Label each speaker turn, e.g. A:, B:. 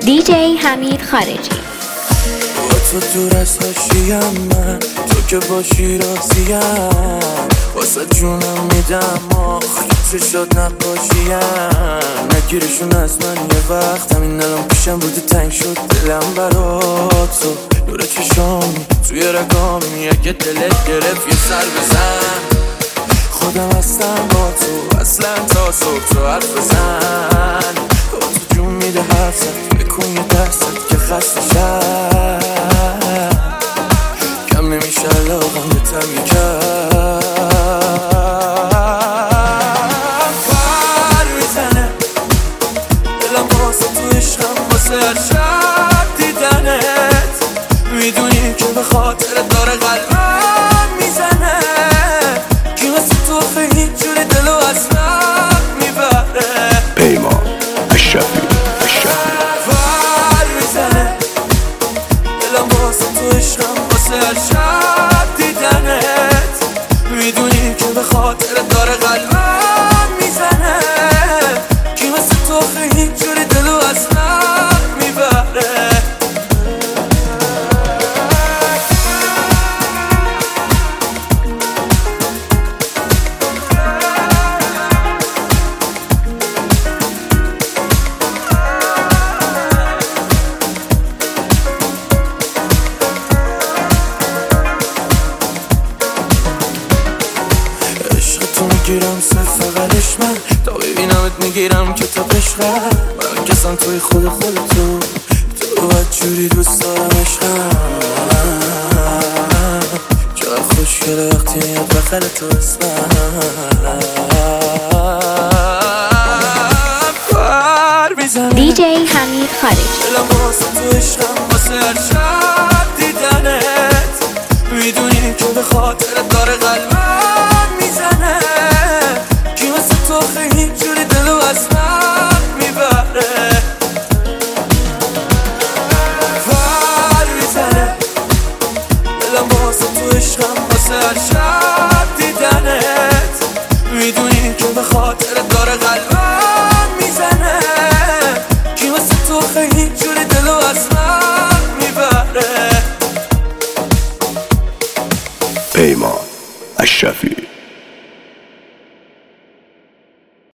A: دیجی حمید خارجی.
B: با تو دور از حاشیم، من تو که باشی راضیم، واسه جونم میدم آخی چشات نقاشیم. نگیرشون از من یه وقت، همین الان پیشم بودی تنگ شد دلم برات. تو نور چشامی توی رگامی، اگه دلت گرفت یه سر بزن. خودم هستم با تو اصلا تا صبح تو حرف بزن. با تو جون میده حرفت، بکن یه درست که خسته شد. کم نمیشه علاقم به تم یکم. پر میزنه دلم واسه تو عشقم، واسه هر شب دیدنت. میدونی که به خاطر داره قلبم میزنه. کی مثل تو خیلی جوری دلو از رب میبره.
C: پیمان اشرفی.
B: پر میزنه دلم واسه تو عشقم، واسه هر شب دیدنت. میدونی که به خاطر داره قلبم میزنه. کی مثل تو خیلی جوری دلو از رب میبره. تو میگیرم صرف فقرش من، تا ببینمت میگیرم که تا بشقم. من کسان توی خود تو، تو بدجوری دوست دارم عشقم. جای خوشگله وقتی میاد بخل تو اسمم. پر میزنه
A: دیجی حمید خارجی.
B: دلم واسه تو عشقم، واسه هر شب دیدنت. میدونی که به خاطر داره قلبم میزنه. کی مثل تو خیلی جوری دلو از من میبره. پر میزنه دلم واسه تو عشقم، واسه هر شب دیدنت. میدونی که به خاطر داره قلبم میزنه. کی مثل تو خیلی جوری دلو از من میبره.
C: پیمان اشرفی.